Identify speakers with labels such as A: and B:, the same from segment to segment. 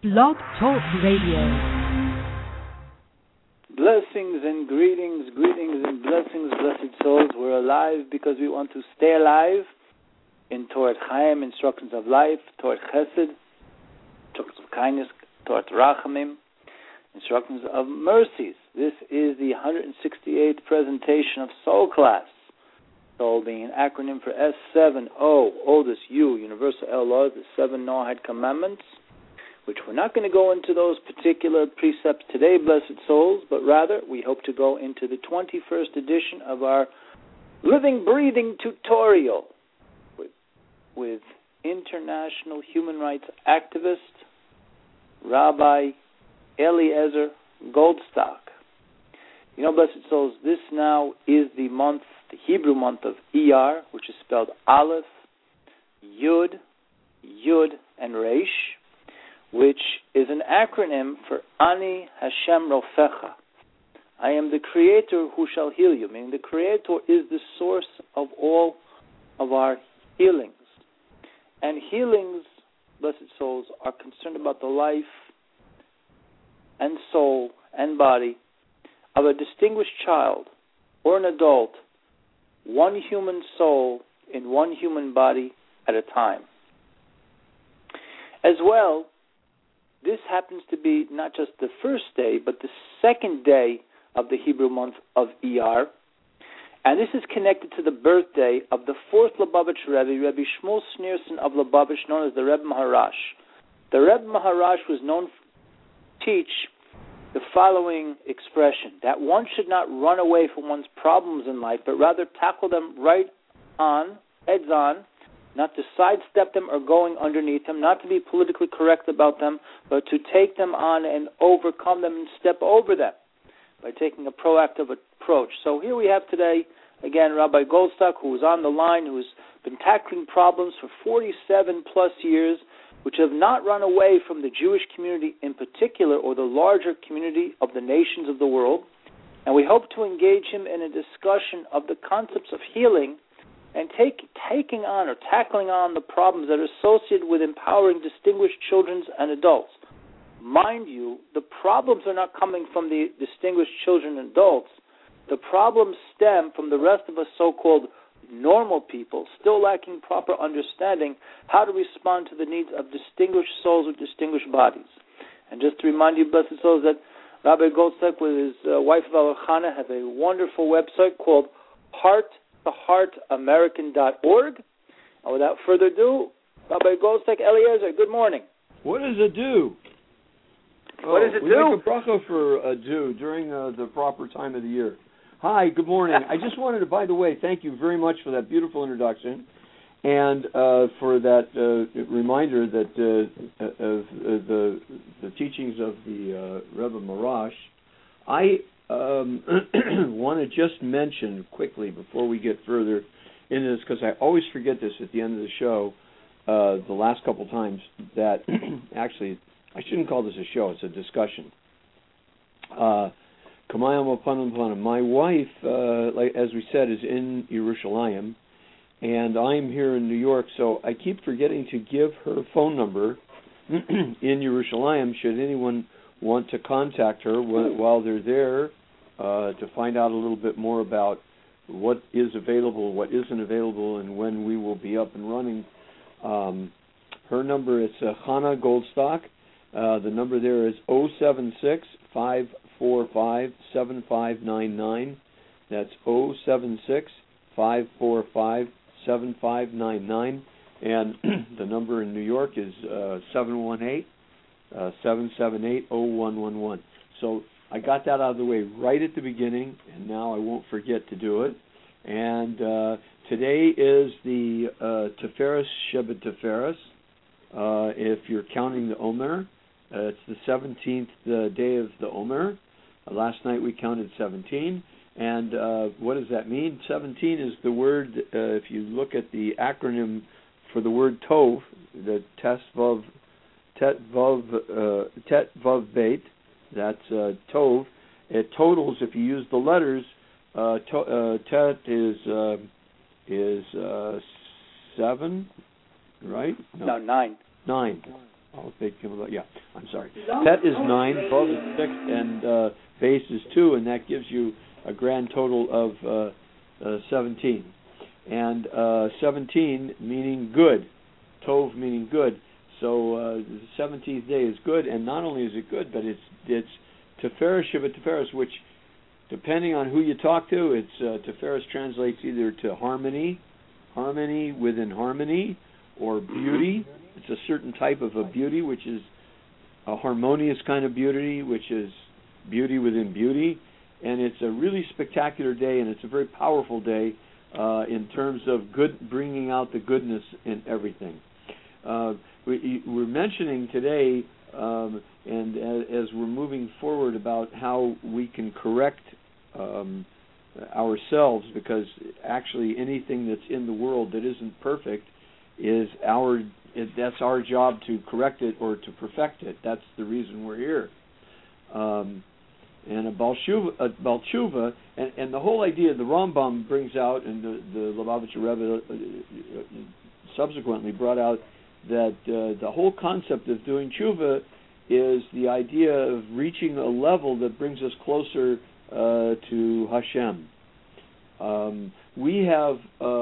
A: Blog Talk Radio.
B: Blessings and greetings, greetings and blessings, blessed souls. We're alive because we want to stay alive in Torah Chaim, instructions of life, Torah Chesed, instructions of kindness, Torah Rachamim, instructions of mercies. This is the 168th presentation of Soul Class. Soul being an acronym for S7O, Oldest U, Universal El Laws, the 7 Noahide Commandments, which we're not going to go into those particular precepts today, blessed souls, but rather we hope to go into the 21st edition of our living, breathing tutorial with international human rights activist, Rabbi Eliezer Goldstock. You know, blessed souls, this now is the month, the Hebrew month of Iyar, which is spelled Aleph, Yud, and Reish, which is an acronym for Ani Hashem Rofecha. I am the Creator who shall heal you, meaning the Creator is the source of all of our healings. And healings, blessed souls, are concerned about the life and soul and body of a distinguished child or an adult, one human soul in one human body at a time. As well, this happens to be not just the first day, but the second day of the Hebrew month of Iyar. And this is connected to the birthday of the fourth Lubavitch Rebbe, Rebbe Shmuel Schneerson of Lubavitch, known as the Rebbe Maharash. The Rebbe Maharash was known to teach the following expression, that one should not run away from one's problems in life, but rather tackle them right on, heads on, not to sidestep them or going underneath them, not to be politically correct about them, but to take them on and overcome them and step over them by taking a proactive approach. So here we have today, again, Rabbi Goldstock, who is on the line, who has been tackling problems for 47 plus years, which have not run away from the Jewish community in particular or the larger community of the nations of the world. And we hope to engage him in a discussion of the concepts of healing and taking on or tackling on the problems that are associated with empowering distinguished children and adults. Mind you, the problems are not coming from the distinguished children and adults. The problems stem from the rest of us so-called normal people, still lacking proper understanding how to respond to the needs of distinguished souls with distinguished bodies. And just to remind you, blessed souls, that Rabbi Goldstock with his wife Valachana have a wonderful website called hearttoheartamerican.org. And without further ado, Rabbi Goldstock, Eliezer, good morning.
C: What does it do?
B: What does it do?
C: We make a bracha for a Jew during the proper time of the year. Hi, good morning. I just wanted to, by the way, thank you very much for that beautiful introduction and for that reminder that of the teachings of the Rebbe Maharash. I want to just mention quickly before we get further into this, because I always forget this at the end of the show, the last couple times, that actually I shouldn't call this a show, it's a discussion. My wife, as we said, is in Yerushalayim, and I'm here in New York, so I keep forgetting to give her phone number in Yerushalayim should anyone want to contact her while they're there to find out a little bit more about what is available, what isn't available, and when we will be up and running. Her number is Chana Goldstock. The number there is 076-545-7599. That's 076-545-7599. And the number in New York is 718-778-0111. So I got that out of the way right at the beginning, and now I won't forget to do it. And today is the Tiferes Shabbat Tiferes, if you're counting the Omer. It's the 17th day of the Omer. Last night we counted 17. And what does that mean? 17 is the word, if you look at the acronym for the word Tov, the Tet Vav Beit, that's Tov. It totals, if you use the letters, Tet is 7, right?
B: No, 9.
C: 9. Yeah, I'm sorry. Pet is 9, Vav is 6, and base is 2, and that gives you a grand total of 17. And 17 meaning good, Tov meaning good. So the 17th day is good, and not only is it good, but it's Tiferes Shiva Tiferes, which, depending on who you talk to, Tiferes translates either to harmony within harmony, or beauty. It's a certain type of a beauty, which is a harmonious kind of beauty, which is beauty within beauty. And it's a really spectacular day, and it's a very powerful day in terms of bringing out the goodness in everything. We're mentioning today, and as we're moving forward, about how we can correct ourselves, because actually anything that's in the world that isn't perfect that's our job to correct it or to perfect it. That's the reason we're here. And a Baal Tshuva, and the whole idea the Rambam brings out, and the Lubavitcher Rebbe subsequently brought out, that the whole concept of doing tshuva is the idea of reaching a level that brings us closer to Hashem. We have,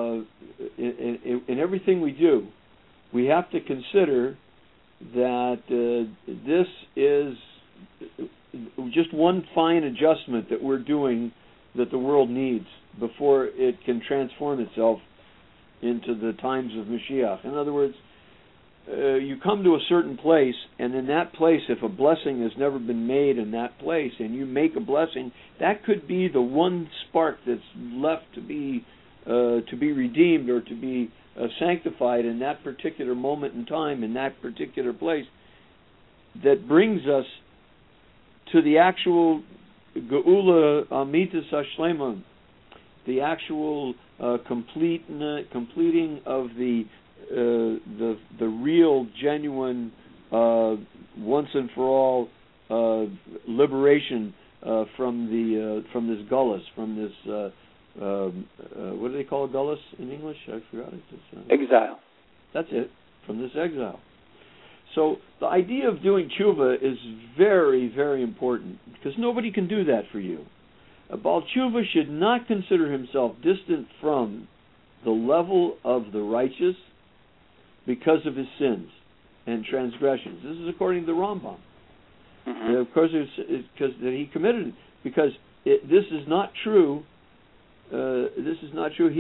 C: in everything we do, we have to consider that this is just one fine adjustment that we're doing that the world needs before it can transform itself into the times of Mashiach. In other words, you come to a certain place, and in that place, if a blessing has never been made in that place, and you make a blessing, that could be the one spark that's left to be redeemed or to be sanctified in that particular moment in time, in that particular place, that brings us to the actual Geula Amitis Hashleimah, the actual completing of the real, genuine, once and for all liberation from this gullus, from this what do they call a gullus in English? I forgot it.
B: Exile.
C: That's it. From this exile. So the idea of doing tshuva is very, very important, because nobody can do that for you. A Baal tshuva should not consider himself distant from the level of the righteous because of his sins and transgressions. This is according to the Rambam. Mm-hmm. Of course, it's because that he committed it. Because this is not true. This is not true.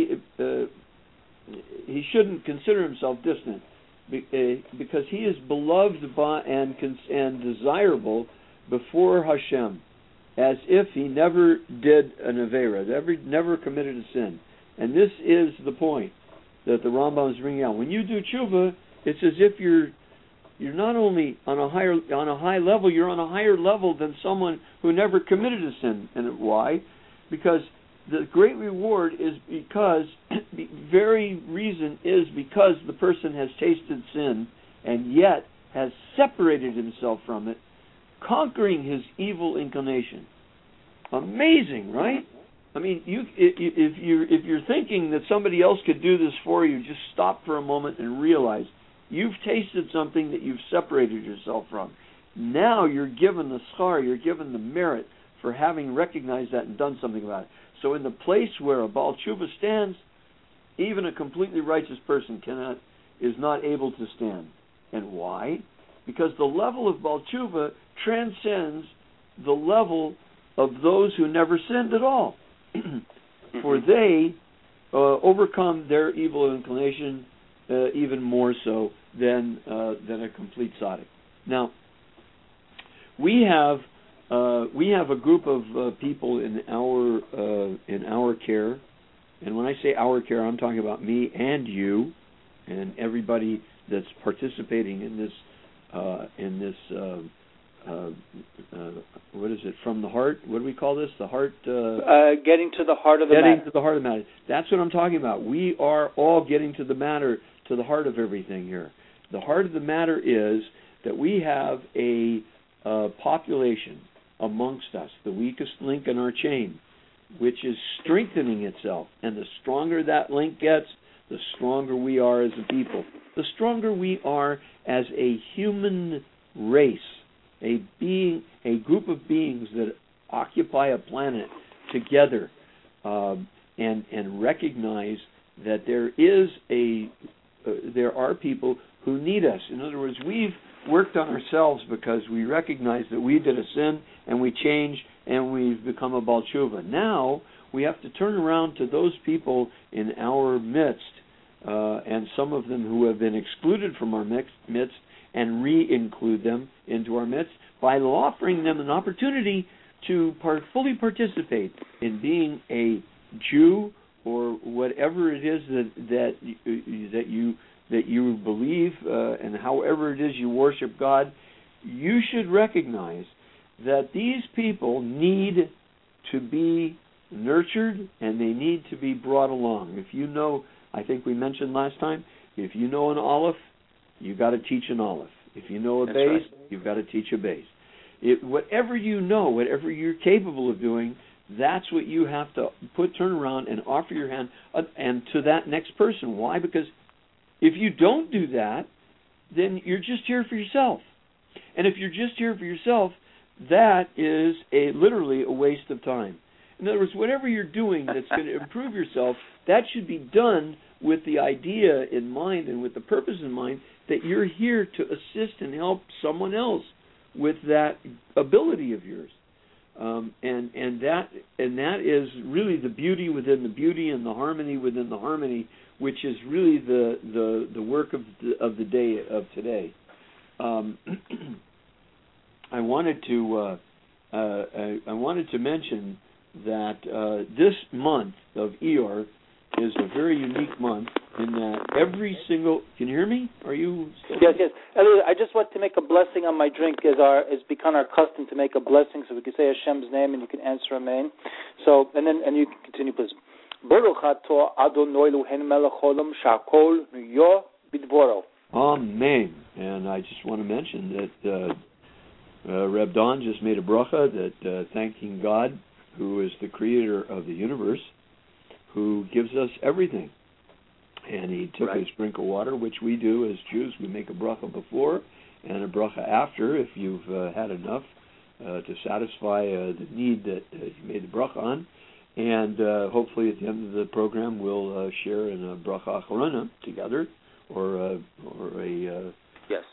C: He shouldn't consider himself distant, because he is beloved by and desirable before Hashem, as if he never did an avera, never committed a sin. And this is the point that the Rambam is bringing out. When you do tshuva, it's as if you're not only on a high level, you're on a higher level than someone who never committed a sin. And why? Because the great reward is because the very reason is because the person has tasted sin and yet has separated himself from it, conquering his evil inclination. Amazing, right? I mean, if you're thinking that somebody else could do this for you, just stop for a moment and realize you've tasted something that you've separated yourself from. Now you're given the schar, you're given the merit for having recognized that and done something about it. So in the place where a Baal Tshuva stands, even a completely righteous person is not able to stand. And why? Because the level of Baal Tshuva transcends the level of those who never sinned at all. For they overcome their evil inclination even more so than a complete tzaddik. Now, we have a group of people in our care, and when I say our care, I'm talking about me and you, and everybody that's participating in this. What is it? From the heart? What do we call this? The heart?
B: Getting to the heart of the matter.
C: Getting to the heart of the matter. That's what I'm talking about. We are all getting to the matter, to the heart of everything here. The heart of the matter is that we have a population amongst us, the weakest link in our chain, which is strengthening itself. And the stronger that link gets, the stronger we are as a people, the stronger we are as a human race, a group of beings that occupy a planet together, and recognize that there are people who need us. In other words, we've worked on ourselves because we recognize that we did a sin and we changed and we've become a Baal Tshuva. Now we have to turn around to those people in our midst, and some of them who have been excluded from our midst, and re-include them into our midst by offering them an opportunity to fully participate in being a Jew, or whatever it is that you believe, and however it is you worship God. You should recognize that these people need to be nurtured and they need to be brought along. If you know, I think we mentioned last time, if you know an Aleph, you've got to teach an Aleph. If you know a
B: That's
C: Beis,
B: right.
C: you've got to teach a Beis. Whatever you know, whatever you're capable of doing, that's what you have to turn around and offer your hand and to that next person. Why? Because if you don't do that, then you're just here for yourself. And if you're just here for yourself, that is literally a waste of time. In other words, whatever you're doing that's going to improve yourself, that should be done with the idea in mind and with the purpose in mind that you're here to assist and help someone else with that ability of yours. And that is really the beauty within the beauty and the harmony within the harmony, which is really the work of the day of today. I wanted to mention that this month of Iyar is a very unique month in that every single. Can you hear me? Are you still?
B: Yes. Elliot, I just want to make a blessing on my drink. It's become our custom to make a blessing, so we can say Hashem's name and you can answer Amen. So and you can continue, please. Baruch atah Adonai Eloheinu melech haolam shehakol niyeh bidvoro.
C: Amen. And I just want to mention that Reb Don just made a bracha that thanking God, who is the creator of the universe, who gives us everything. And he took a drink of water, which we do as Jews. We make a bracha before and a bracha after, if you've had enough to satisfy the need that you made the bracha on. And hopefully at the end of the program we'll share in a bracha acharona together, or
B: yes,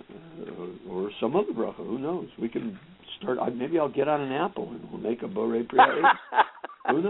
C: or some other bracha. Who knows? We can start. Maybe I'll get on an apple and we'll make a borei priya. Who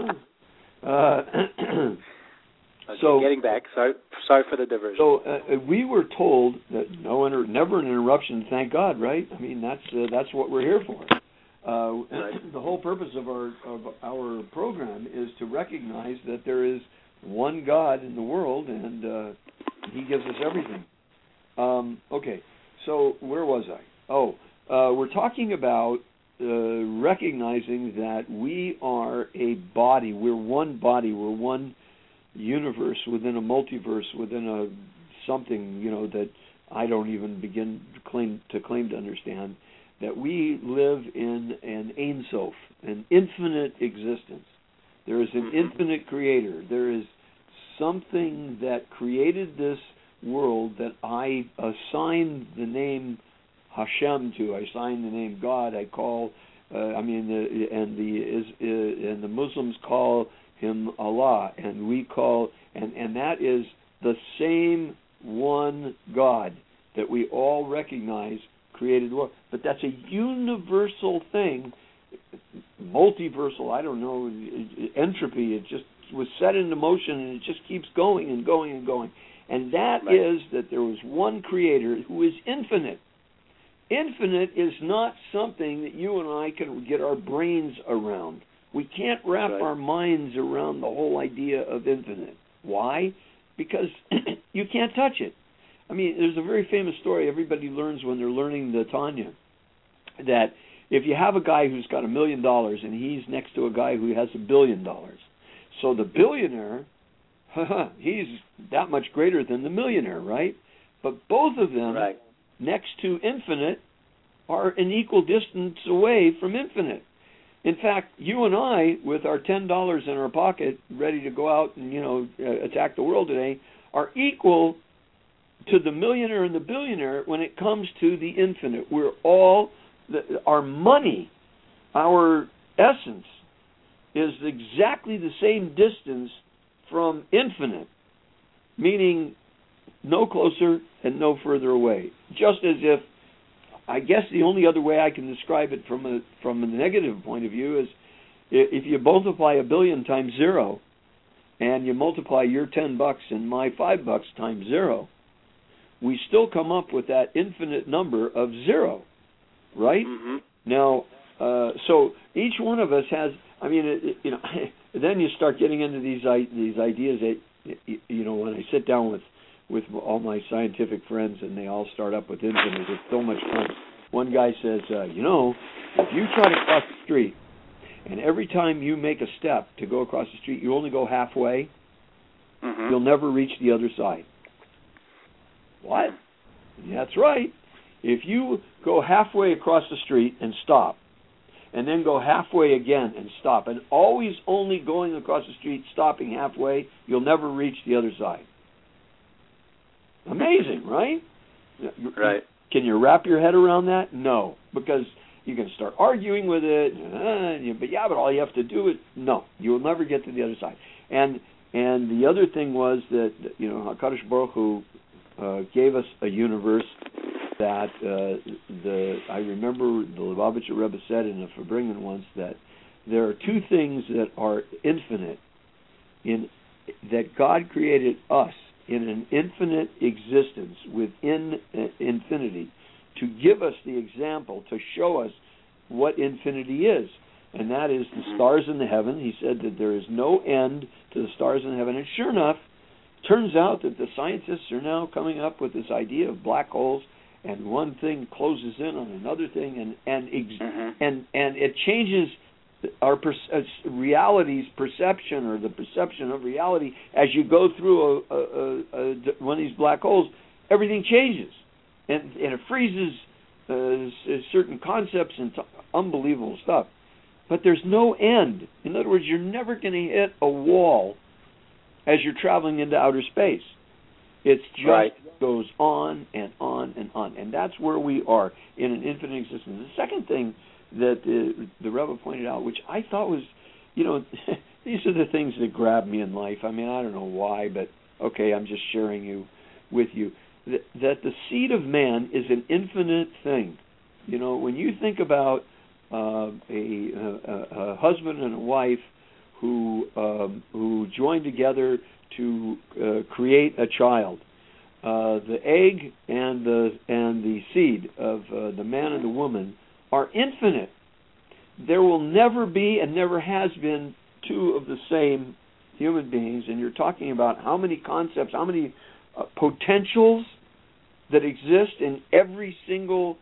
C: knows?
B: So getting back, sorry for the diversion.
C: So we were told that never an interruption. Thank God, right? I mean that's what we're here for. The whole purpose of our program is to recognize that there is one God in the world, and He gives us everything. Okay, so where was I? We're talking about recognizing that we are a body. We're one body. We're one universe within a multiverse, within a something that I don't even begin to claim to understand. That we live in an Ein Sof, an infinite existence. There is an infinite creator. There is something that created this world that I assign the name Hashem to. I assign the name God. I call, and the Muslims call him Allah, and we call, and that is the same one God that we all recognize created the world. But that's a universal thing, multiversal, I don't know, entropy. It just was set into motion, and it just keeps going and going and going. And that is that there was one creator who is infinite. Infinite is not something that you and I can get our brains around. We can't wrap our minds around the whole idea of infinite. Why? Because you can't touch it. I mean, there's a very famous story everybody learns when they're learning the Tanya, that if you have a guy who's got $1 million and he's next to a guy who has $1 billion, so the billionaire, he's that much greater than the millionaire, right? But both of them, next to infinite, are an equal distance away from infinite. In fact, you and I, with our $10 in our pocket, ready to go out and attack the world today, are equal to the millionaire and the billionaire when it comes to the infinite. We're all our money, our essence, is exactly the same distance from infinite, meaning no closer and no further away. Just as if, I guess the only other way I can describe it from a negative point of view is if you multiply 1 billion times 0 and you multiply your $10 and my $5 times 0, we still come up with that infinite number of 0, right?
B: Mm-hmm.
C: Now, so each one of us has, then you start getting into these ideas that, when I sit down with all my scientific friends and they all start up with infinite, it's so much fun. One guy says, if you try to cross the street and every time you make a step to go across the street, you only go halfway,
B: mm-hmm.
C: you'll never reach the other side. What? That's right. If you go halfway across the street and stop, and then go halfway again and stop, and always only going across the street, stopping halfway, you'll never reach the other side. Amazing, right?
B: Right.
C: Can you wrap your head around that? No, because you can start arguing with it. But all you have to do is no. You will never get to the other side. And the other thing was that HaKadosh Baruch Hu gave us a universe that I remember the Lubavitcher Rebbe said in the Farbrengen once that there are two things that are infinite, that God created us in an infinite existence within infinity to give us the example, to show us what infinity is. And that is the stars in the heaven. He said that there is no end to the stars in heaven. And sure enough, turns out that the scientists are now coming up with this idea of black holes, and one thing closes in on another thing, and it changes our reality's perception, or the perception of reality, as you go through one of these black holes. Everything changes, and it freezes certain concepts and unbelievable stuff. But there's no end. In other words, you're never going to hit a wall as you're traveling into outer space. It just goes on and on and on. And that's where we are in an infinite existence. The second thing that the Rebbe pointed out, which I thought was, these are the things that grab me in life. I mean, I don't know why, but okay, I'm just sharing with you. That the seed of man is an infinite thing. When you think about a husband and a wife who join together to create a child, the egg and the seed of the man and the woman are infinite. There will never be and never has been two of the same human beings, and you're talking about how many concepts, how many potentials that exist in every single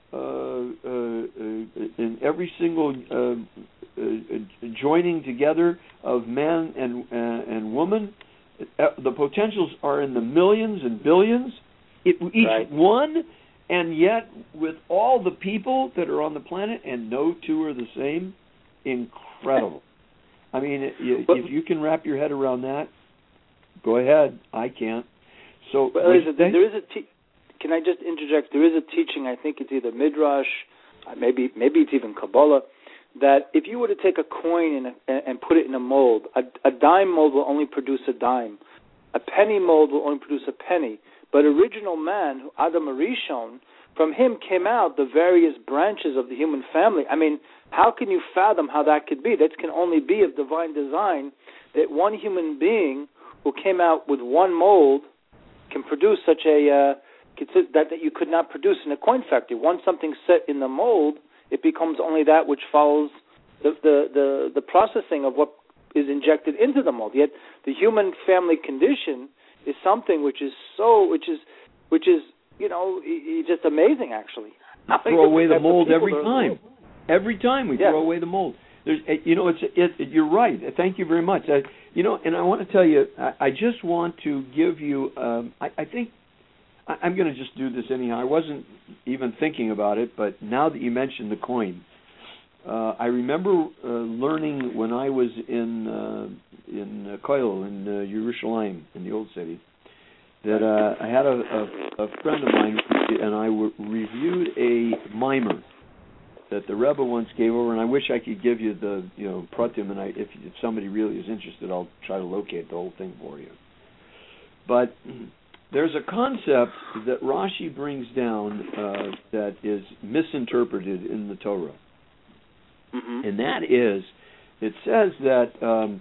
C: joining together of man and woman. The potentials are in the millions and billions, each one, and yet with all the people that are on the planet, and no two are the same. Incredible. I mean, if you can wrap your head around that, go ahead. I can't. So
B: there is can I just interject? There is a teaching, I think it's either Midrash, maybe it's even Kabbalah, that if you were to take a coin and put it in a mold, a dime mold will only produce a dime. A penny mold will only produce a penny. But original man, Adam Arishon, from him came out the various branches of the human family. I mean, how can you fathom how that could be? That can only be of divine design, that one human being who came out with one mold can produce such a... that you could not produce in a coin factory. Once something's set in the mold, it becomes only that which follows the processing of what is injected into the mold. Yet the human family condition is something which is just amazing. Actually,
C: throw away the mold every time. Every time we throw away the mold. There's, you're right. Thank you very much. And I want to tell you, I just want to give you. I think. I'm going to just do this anyhow. I wasn't even thinking about it, but now that you mentioned the coin, I remember learning when I was in Koil, in Yerushalayim, in the old city, that I had a friend of mine, and I reviewed a mimer that the Rebbe once gave over, and I wish I could give you the pratim, and if somebody really is interested, I'll try to locate the whole thing for you. But there's a concept that Rashi brings down that is misinterpreted in the Torah.
B: Mm-hmm.
C: And that is, it says that,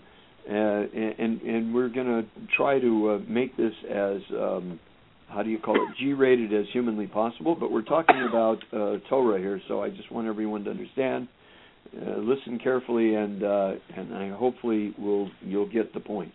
C: and we're going to try to make this as, G-rated as humanly possible, but we're talking about Torah here, so I just want everyone to understand. Listen carefully, and I hopefully you'll get the point.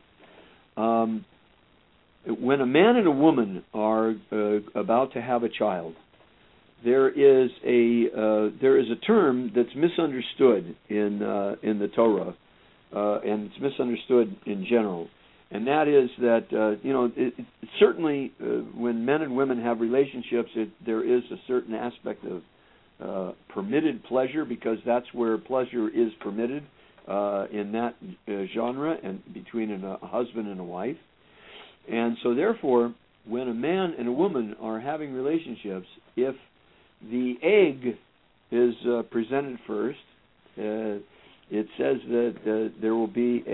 C: When a man and a woman are about to have a child, there is a term that's misunderstood in the Torah, and it's misunderstood in general, and that is that certainly when men and women have relationships, there is a certain aspect of permitted pleasure, because that's where pleasure is permitted in that genre, and between a husband and a wife. And so therefore, when a man and a woman are having relationships, if the egg is presented first, it says that there will be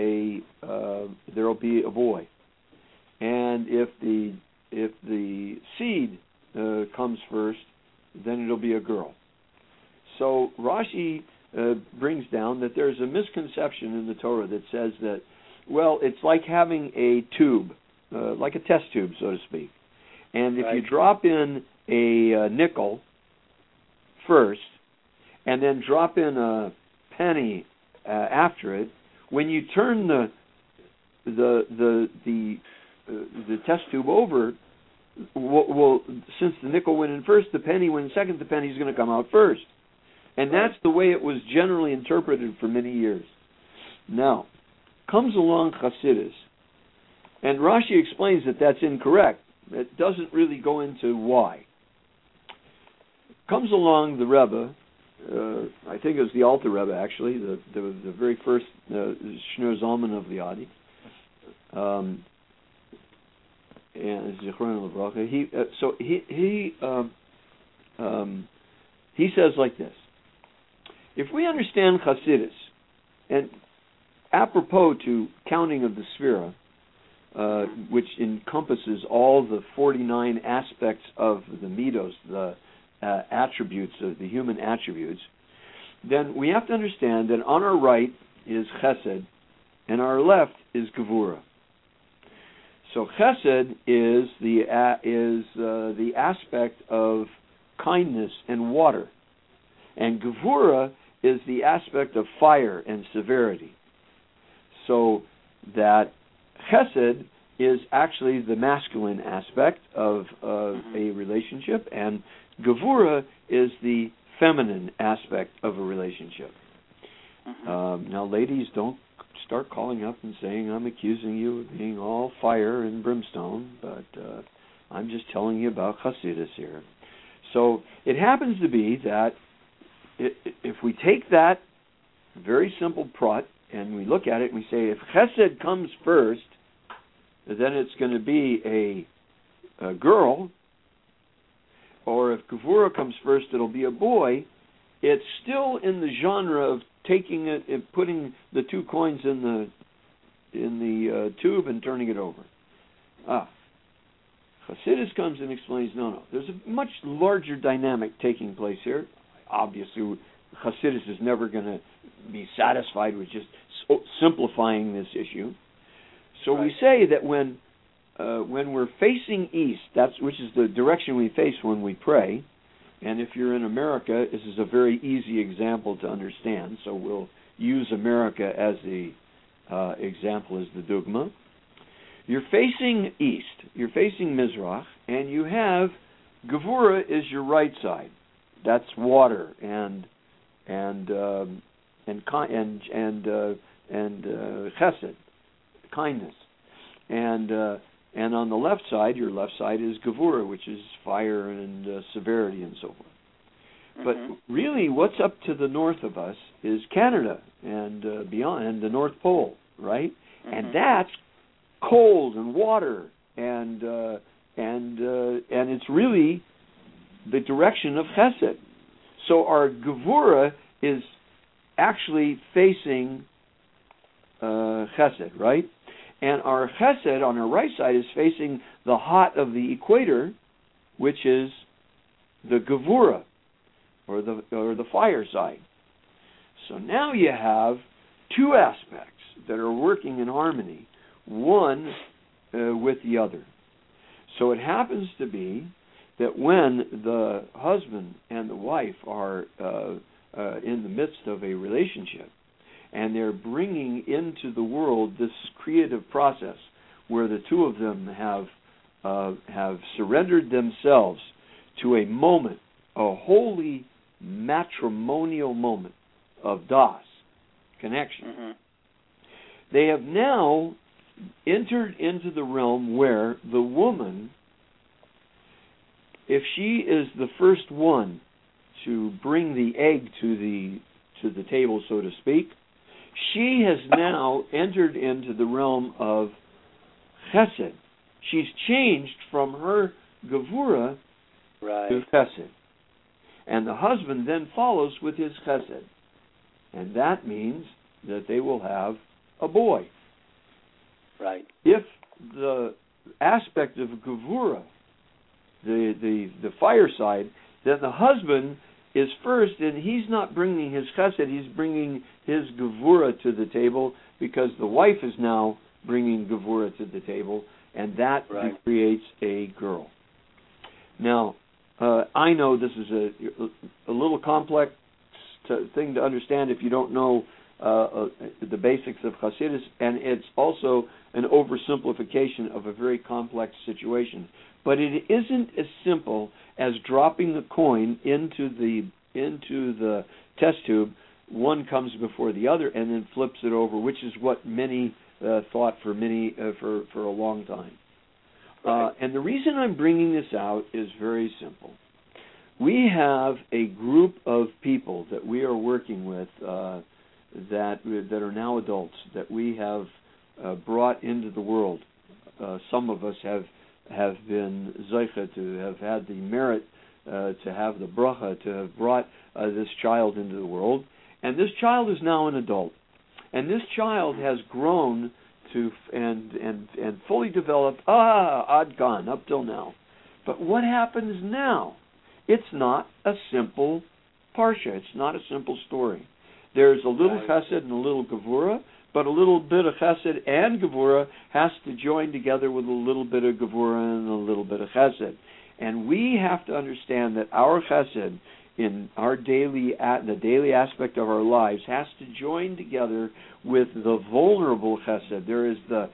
C: a boy, and if the seed comes first, then it'll be a girl. So Rashi brings down that there's a misconception in the Torah that says that, well, it's like having a tube, like a test tube, so to speak, and if you drop in a nickel first, and then drop in a penny after it, when you turn the test tube over, well, since the nickel went in first, the penny went in second. The penny's going to come out first, and that's the way it was generally interpreted for many years. Now, comes along Chassidus, and Rashi explains that that's incorrect. It doesn't really go into why. Comes along the Rebbe, I think it was the Alter Rebbe actually, the very first Shneur Zalman of the Adi, and Zichron Lebracha. He says like this: if we understand Chassidus, and apropos to counting of the Sphira, which encompasses all the 49 aspects of the Midos, the attributes of the human attributes, then we have to understand that on our right is Chesed, and our left is Gevura. So Chesed is the aspect of kindness and water, and Gevura is the aspect of fire and severity. So that Chesed is actually the masculine aspect of a relationship, and Gevura is the feminine aspect of a relationship. Now, ladies, don't start calling up and saying I'm accusing you of being all fire and brimstone, but I'm just telling you about Chassidus here. So it happens to be that if we take that very simple prat and we look at it and we say if Chesed comes first, then it's going to be a girl, or if Gevura comes first, it'll be a boy. It's still in the genre of taking it and putting the two coins in the tube and turning it over. Chassidus comes and explains, no, there's a much larger dynamic taking place here. Obviously, Chassidus is never going to be satisfied with just simplifying this issue. So we say that when we're facing east, which is the direction we face when we pray, and if you're in America, this is a very easy example to understand, so we'll use America as the example, as the dogma. You're facing east, you're facing Mizrach, and you have Gevura is your right side. That's water and chesed, kindness, and on the left side, your left side is Gevura, which is fire and severity and so forth. But really, what's up to the north of us is Canada and beyond, and the North Pole, right? And that's cold and water, and it's really the direction of Chesed. So our Gevura is actually facing Chesed, right? And our Chesed on our right side is facing the hot of the equator, which is the Gevura, or the fire side. So now you have two aspects that are working in harmony, one with the other. So it happens to be that when the husband and the wife are in the midst of a relationship, and they're bringing into the world this creative process where the two of them have surrendered themselves to a moment, a holy matrimonial moment of das, connection. They have now entered into the realm where the woman, if she is the first one to bring the egg to the table, so to speak, she has now entered into the realm of Chesed. She's changed from her Gevura to Chesed. And the husband then follows with his Chesed. And that means that they will have a boy.
B: Right.
C: If the aspect of Gevura, the fire side, then the husband is first, and he's not bringing his Chesed, he's bringing his Gevura to the table, because the wife is now bringing Gevura to the table, and that creates a girl. Now, I know this is a little complex thing to understand if you don't know the basics of Hasidus, and it's also an oversimplification of a very complex situation. But it isn't as simple as dropping the coin into the test tube. One comes before the other and then flips it over, which is what many thought for a long time. And the reason I'm bringing this out is very simple. We have a group of people that we are working with that are now adults, that we have brought into the world. Some of us have been zeicha to have had the merit to have the bracha to have brought this child into the world, and this child is now an adult, and this child has grown to and fully developed ad gan up till now. But what happens now? It's not a simple parsha. It's not a simple story. There's a little chesed and a little gevura, but a little bit of chesed and gevura has to join together with a little bit of gevura and a little bit of chesed. And we have to understand that our chesed in our the daily aspect of our lives has to join together with the vulnerable chesed. There's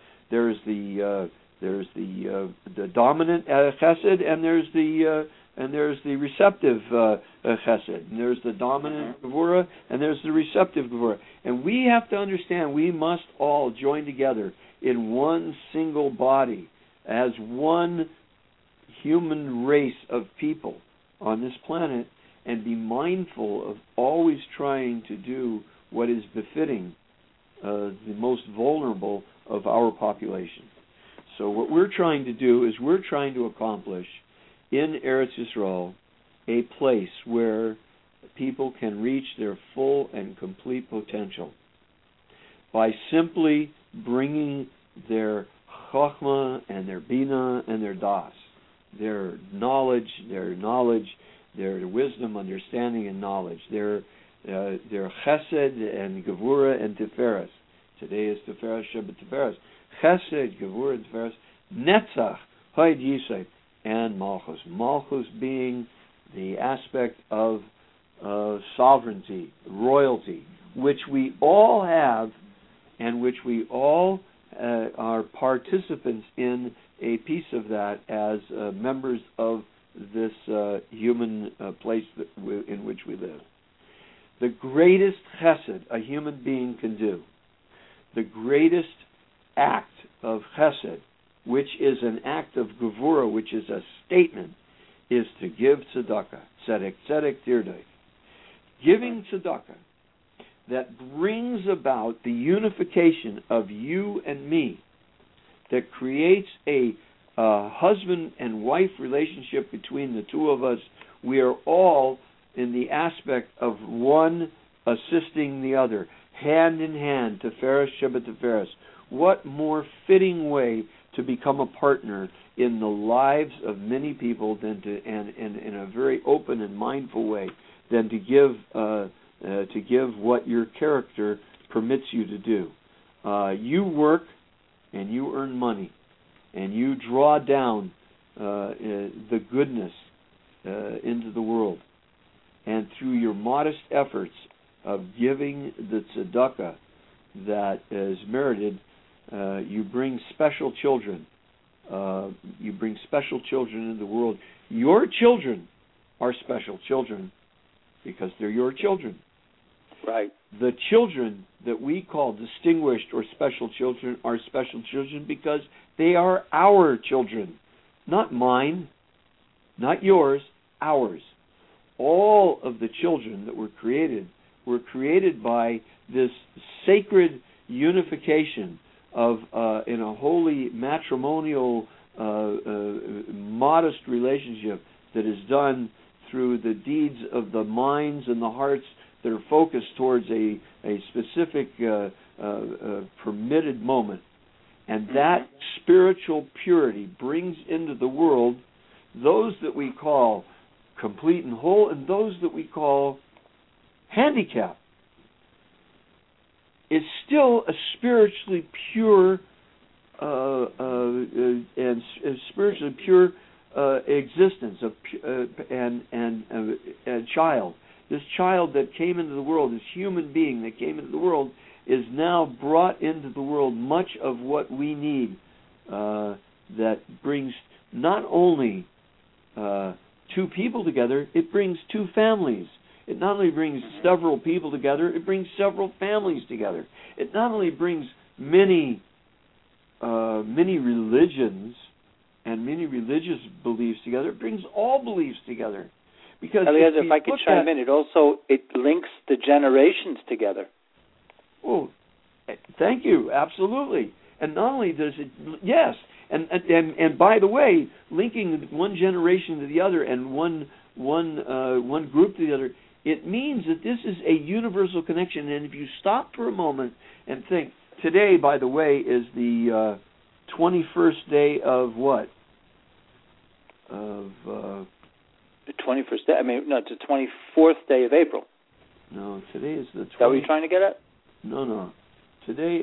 C: the dominant chesed, and there's the receptive chesed, and there's the dominant gevura, and there's the receptive gevura. And we have to understand we must all join together in one single body as one human race of people on this planet, and be mindful of always trying to do what is befitting the most vulnerable of our population. So what we're trying to do is we're trying to accomplish in Eretz Yisrael a place where people can reach their full and complete potential by simply bringing their chokhmah and their bina and their das, their knowledge, their wisdom, understanding, and knowledge, their chesed and gevura and tiferes. Today is tiferes, Shabbat tiferes. Chesed, gevura, and tiferes. Netzach, Haid Yisai, and Malchus. Malchus being the aspect of sovereignty, royalty, which we all have, and which we all are participants in a piece of that as members of this human place in which we live. The greatest chesed a human being can do, the greatest act of chesed, which is an act of gevura, which is a statement, is to give tzedakah. Tzedek, tzedek, tirdei. giving tzedakah that brings about the unification of you and me, that creates a husband and wife relationship between the two of us. We are all in the aspect of one assisting the other, hand in hand, Tiferes Shabbat Tiferes. What more fitting way to become a partner in the lives of many people than to, and in a very open and mindful way, than to give what your character permits you to do. You work and you earn money, and you draw down the goodness into the world. And through your modest efforts of giving the tzedakah that is merited, you bring special children. You bring special children into the world. Your children are special children because they're your children.
B: Right.
C: The children that we call distinguished or special children are special children because they are our children. Not mine, not yours, ours. All of the children that were created by this sacred unification of in a holy matrimonial modest relationship that is done through the deeds of the minds and the hearts that are focused towards a specific permitted moment. And that spiritual purity brings into the world those that we call complete and whole and those that we call handicapped. It's still a spiritually pure and spiritually pure existence of and a child. This child that came into the world, this human being that came into the world, is now brought into the world much of what we need. That brings not only two people together, it brings two families. It not only brings several people together, it brings several families together. It not only brings many religions and many religious beliefs together, it brings all beliefs together. Because
B: Eliezer, if I could chime in, it links the generations together.
C: Oh, thank you. Absolutely. And not only does it, yes, and by the way, linking one generation to the other and one group to the other, it means that this is a universal connection. And if you stop for a moment and think, today, by the way, is the 21st day of what? Of
B: the 21st day. I mean, no, it's the 24th day of April.
C: No, today is the 20th.
B: Is that what you're trying to get at?
C: No. Today,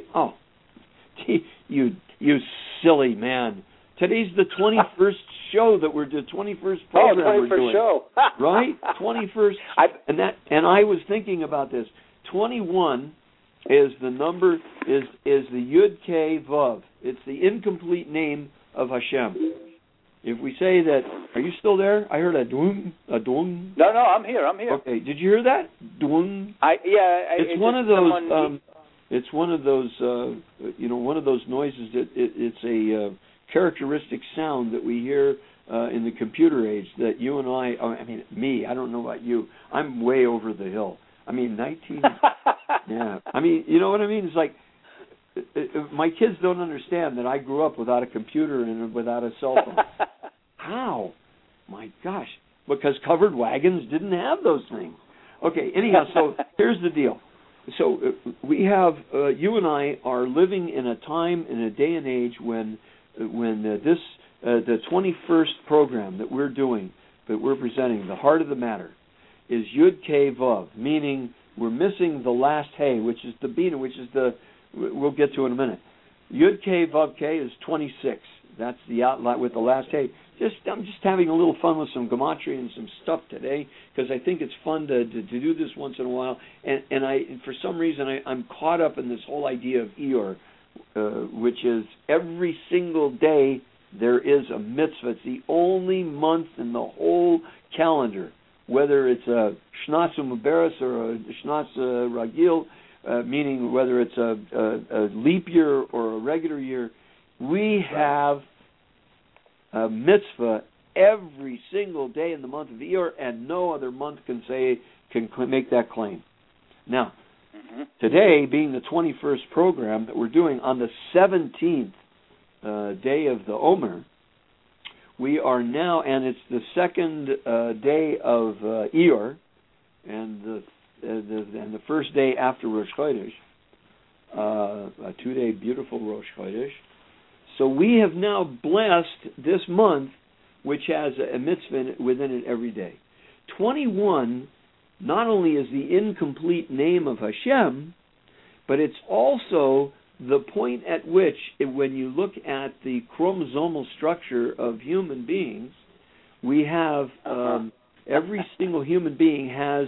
C: you silly man. Today's the 21st show that we're the 21st program
B: 21st
C: we're doing.
B: Show.
C: Right? 21st. And I was thinking about this. 21 is the number, is the Yud Kei Vav. It's the incomplete name of Hashem. If we say that, are you still there? I heard a dung.
B: No, I'm here.
C: Okay, did you hear that? Dung. It's one of those. It's one of those. One of those noises that it's a characteristic sound that we hear in the computer age. That you and I don't know about you. I'm way over the hill. I mean, 19. Yeah. I mean, you know what I mean? It's like. My kids don't understand that I grew up without a computer and without a cell phone. How? My gosh. Because covered wagons didn't have those things. Okay, anyhow, so here's the deal. So we have, you and I are living in a time, in a day and age when the 21st program that we're doing, that we're presenting, the heart of the matter, is Yud Kei Vav, meaning we're missing the last Hey, which is the Bina, which is we'll get to in a minute. Yud Kei Vav Kei is 26. That's the outline with the last Hey. I'm just having a little fun with some gematria and some stuff today because I think it's fun to do this once in a while. And for some reason I'm caught up in this whole idea of Iyar, which is every single day there is a mitzvah. It's the only month in the whole calendar, whether it's a Shnaz U'Maberes or a Shnaz Ragil, meaning whether it's a leap year or a regular year, we have a mitzvah every single day in the month of Iyar, and no other month can make that claim. Now, today, being the 21st program that we're doing on the 17th day of the Omer, we are now, and it's the second day of Iyar, and the first day after Rosh Chodesh, a 2-day beautiful Rosh Chodesh. So we have now blessed this month, which has a mitzvah within it every day. 21 not only is the incomplete name of Hashem, but it's also the point at which, when you look at the chromosomal structure of human beings, we have every single human being has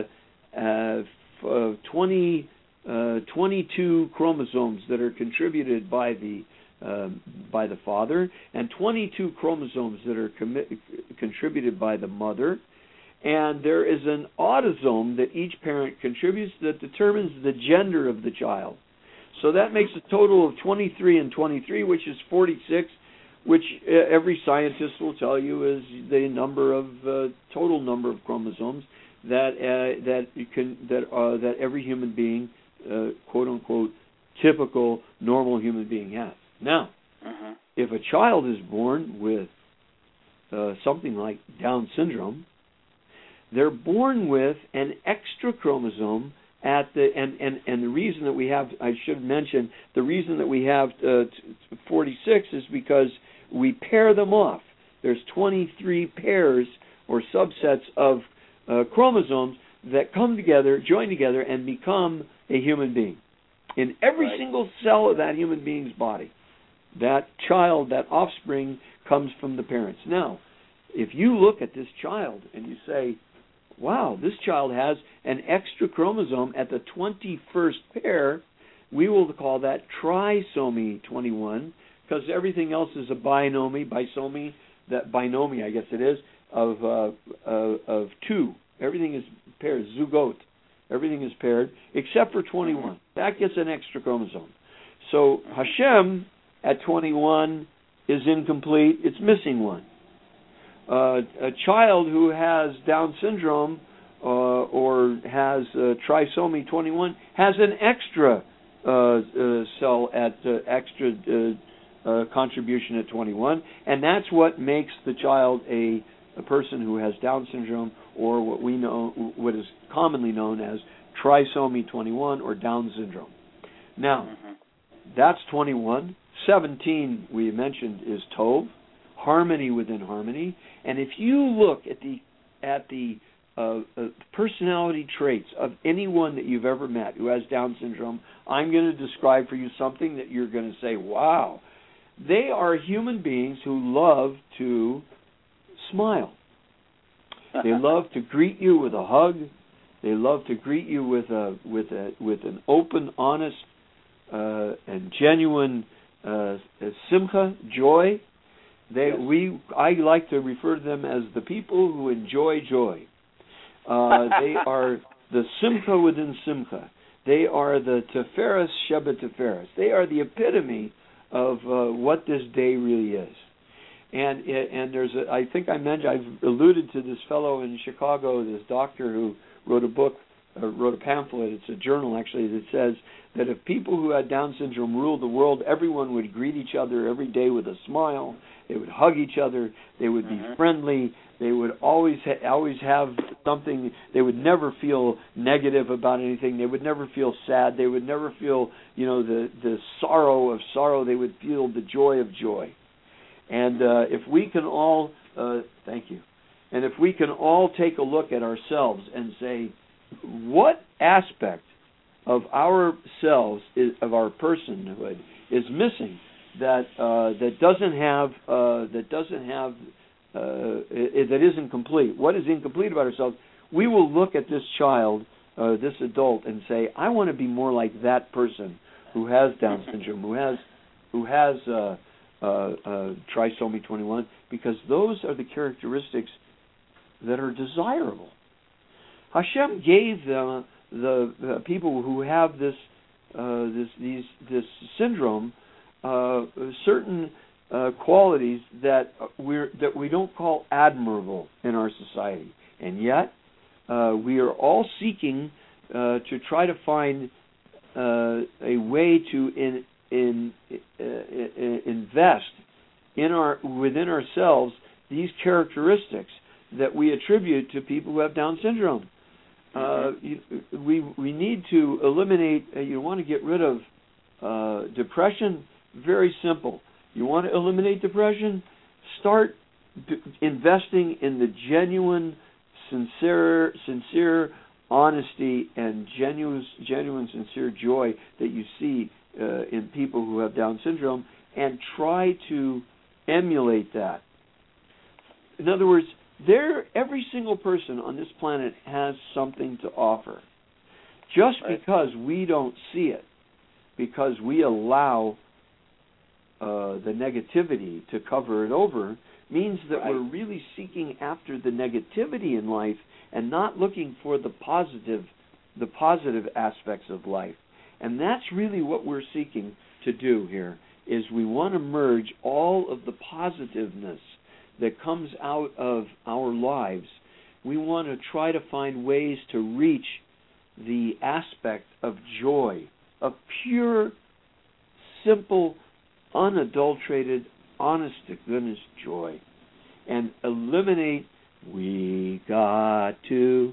C: 22 chromosomes that are contributed by the father, and 22 chromosomes that are contributed by the mother. And there is an autosome that each parent contributes that determines the gender of the child. So that makes a total of 23 and 23, which is 46, which every scientist will tell you is the number of total number of chromosomes that every human being, quote unquote, typical normal human being has. Now, if a child is born with something like Down syndrome, they're born with an extra chromosome at the and the reason that we have, I should mention, the reason that we have 46 is because we pair them off. There's 23 pairs or subsets of chromosomes that come together, join together, and become a human being. In every single cell of that human being's body, that child, that offspring, comes from the parents. Now, if you look at this child and you say, wow, this child has an extra chromosome at the 21st pair, we will call that trisomy 21, because everything else is a bisomy, I guess it is, of two. Everything is paired, zugot. Everything is paired, except for 21. That gets an extra chromosome. So Hashem at 21 is incomplete. It's missing one. A child who has Down syndrome or has trisomy 21 has an extra cell at extra contribution at 21, and that's what makes the child a person who has Down syndrome, or what is commonly known as trisomy 21 or Down syndrome. Now, that's 21. 17 we mentioned is Tov, harmony within harmony. And if you look at the personality traits of anyone that you've ever met who has Down syndrome, I'm going to describe for you something that you're going to say, wow. They are human beings who love to smile. They love to greet you with a hug. They love to greet you with an open, honest, and genuine simcha, joy. I like to refer to them as the people who enjoy joy. They are the simcha within simcha. They are the teferes sheba teferes. They are the epitome of what this day really is. And there's I think I mentioned, I've alluded to this fellow in Chicago, this doctor who wrote a pamphlet. It's a journal actually that says that if people who had Down syndrome ruled the world, everyone would greet each other every day with a smile. They would hug each other. They would be friendly. They would always have something. They would never feel negative about anything. They would never feel sad. They would never feel, the sorrow of sorrow. They would feel the joy of joy. And if we can all, thank you. And if we can all take a look at ourselves and say, what aspect of ourselves, of our personhood, is missing that isn't complete? What is incomplete about ourselves? We will look at this child, this adult, and say, I want to be more like that person who has Down syndrome, who has trisomy 21, because those are the characteristics that are desirable. Hashem gave them the people who have this syndrome certain qualities that we don't call admirable in our society, and yet we are all seeking to try to find a way to invest within ourselves these characteristics that we attribute to people who have Down syndrome. We need to eliminate. You want to get rid of depression? Very simple. You want to eliminate depression? Start investing in the genuine, sincere honesty and genuine, sincere joy that you see in people who have Down syndrome, and try to emulate that. In other words, every single person on this planet has something to offer. Just because we don't see it, because we allow the negativity to cover it over, means that we're really seeking after the negativity in life and not looking for the positive aspects of life. And that's really what we're seeking to do here, is we want to merge all of the positiveness that comes out of our lives. We want to try to find ways to reach the aspect of joy, of pure, simple, unadulterated, honest-to-goodness joy, and eliminate, we got to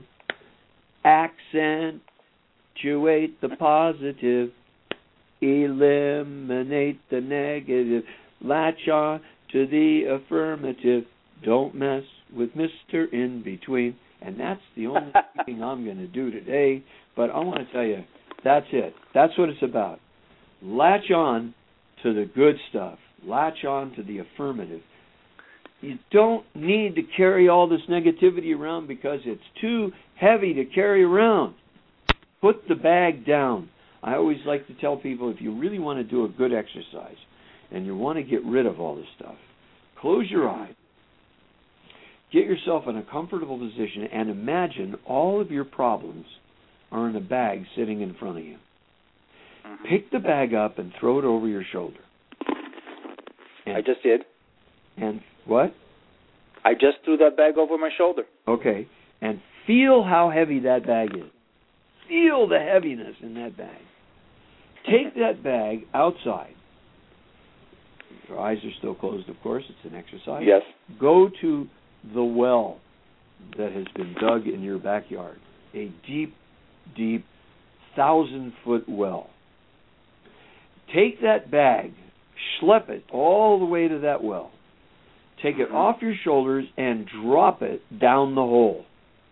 C: accentuate the positive, eliminate the negative, latch on to the affirmative, don't mess with Mr. In Between. And that's the only thing I'm going to do today, but I want to tell you, that's it. That's what it's about. Latch on to the good stuff. Latch on to the affirmative. You don't need to carry all this negativity around because it's too heavy to carry around. Put the bag down. I always like to tell people, if you really want to do a good exercise and you want to get rid of all this stuff, close your eyes, get yourself in a comfortable position, and imagine all of your problems are in a bag sitting in front of you. Pick the bag up and throw it over your shoulder.
B: I just did.
C: And what?
B: I just threw that bag over my shoulder.
C: Okay. And feel how heavy that bag is. Feel the heaviness in that bag. Take that bag outside. Your eyes are still closed, of course. It's an exercise.
B: Yes.
C: Go to the well that has been dug in your backyard. A deep, 1,000-foot well. Take that bag, schlep it all the way to that well. Take it off your shoulders and drop it down the hole.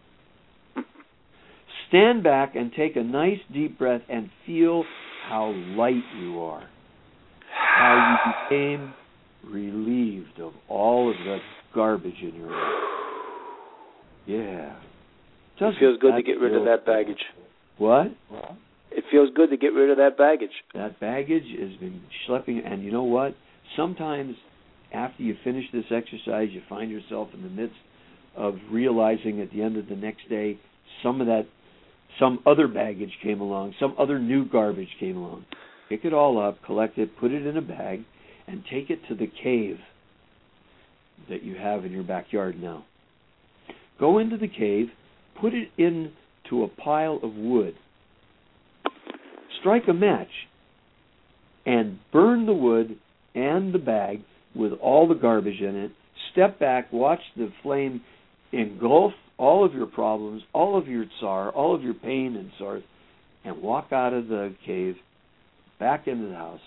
C: Stand back and take a nice deep breath and feel how light you are. How you became relieved of all of the garbage in your life. Yeah.
B: It feels good to get rid of that baggage.
C: What?
B: It feels good to get rid of that baggage.
C: That baggage has been schlepping, and you know what? Sometimes after you finish this exercise, you find yourself in the midst of realizing at the end of the next day some other baggage came along, some other new garbage came along. Pick it all up, collect it, put it in a bag, and take it to the cave that you have in your backyard now. Go into the cave, put it into a pile of wood, strike a match, and burn the wood and the bag with all the garbage in it. Step back, watch the flame engulf all of your problems, all of your tsar, all of your pain and sorrow, and walk out of the cave, back into the house.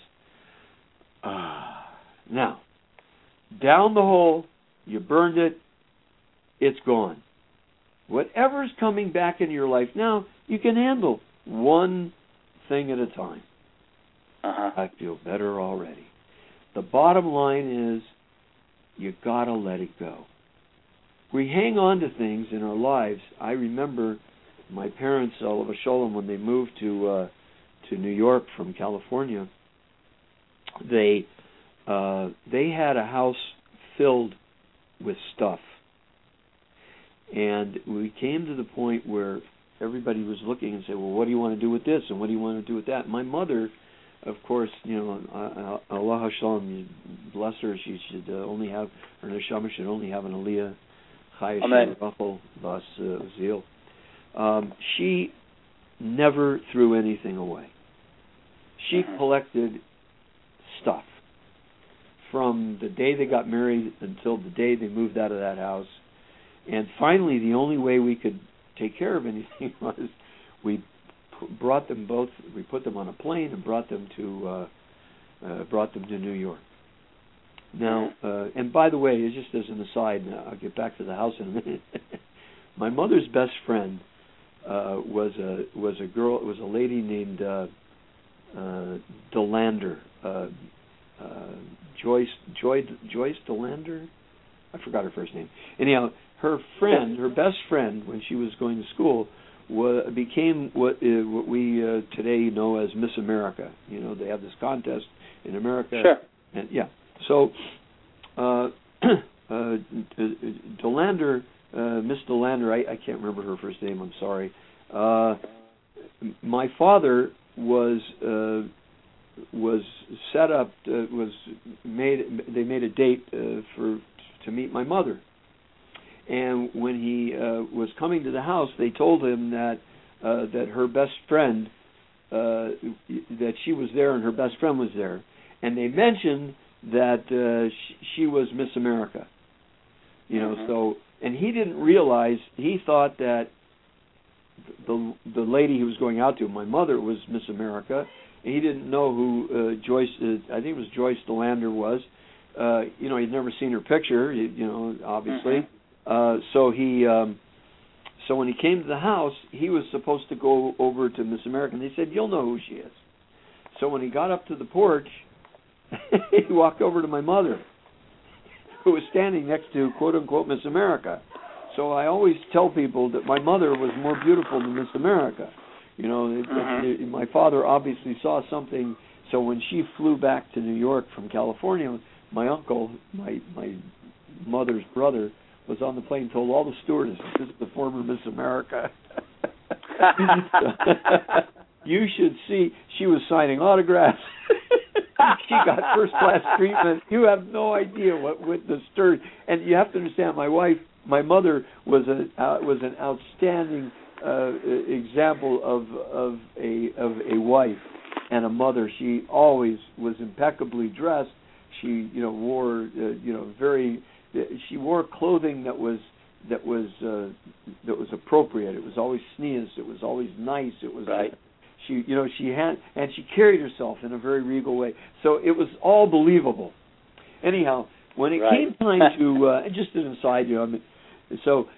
C: Now, down the hole, you burned it, it's gone. Whatever's coming back into your life now, you can handle one thing at a time. I feel better already. The bottom line is, you gotta let it go. We hang on to things in our lives. I remember my parents, Oliver Sholem, when they moved to New York from California, they had a house filled with stuff. And we came to the point where everybody was looking and said, well, what do you want to do with this? And what do you want to do with that? My mother of course, Allah Hashem, bless her. She should only have, her neshama should only have an aliyah.
B: Amen.
C: She never threw anything away. She collected stuff from the day they got married until the day they moved out of that house. And finally, the only way we could take care of anything was we brought them both. We put them on a plane and brought them to New York. Now, and by the way, just as an aside, I'll get back to the house in a minute. My mother's best friend was a lady named DeLander, Joyce DeLander. I forgot her first name. Anyhow, her best friend, when she was going to school, became what we today know as Miss America. They have this contest in America.
B: Sure.
C: And yeah. So, DeLander, Miss DeLander, I can't remember her first name. I'm sorry. My father was set up. They made a date to meet my mother. And when he was coming to the house, they told him that her best friend, that she was there and her best friend was there, and they mentioned that she was Miss America. So, and he didn't realize. He thought that the lady he was going out to, my mother, was Miss America, and he didn't know who Joyce. I think it was Joyce DeLander was. He'd never seen her picture. Obviously. So when he came to the house, he was supposed to go over to Miss America, and they said, "You'll know who she is." So when he got up to the porch, he walked over to my mother, who was standing next to quote-unquote Miss America. So I always tell people that my mother was more beautiful than Miss America. My father obviously saw something. So when she flew back to New York from California, my uncle, my mother's brother, was on the plane, told all the stewardesses, "This is the former Miss America." You should see, she was signing autographs. She got first-class treatment. You have no idea what witnessed her. And you have to understand, my mother was an outstanding example of a wife and a mother. She always was impeccably dressed. She wore she wore clothing that was appropriate. It was always sneeze. It was always nice. It was
B: right.
C: She carried herself in a very regal way. So it was all believable. Anyhow, when it came time to just an aside, so